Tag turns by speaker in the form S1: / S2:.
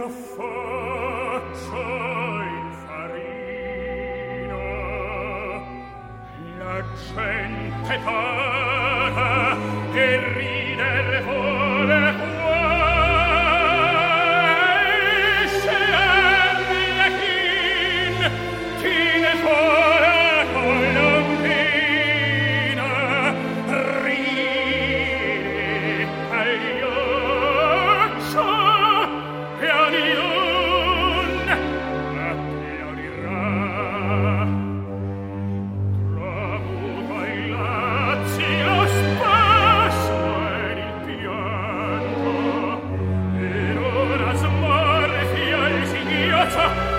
S1: una faccia in farina, la gente paga e rider vuole qua, se Arlechin ti ne fuora colombina, ride pagliaccio e anion a te odirà. Tramuta i lazzi, lo spasmo ed il pianto, e ora smorfia il singhiozzo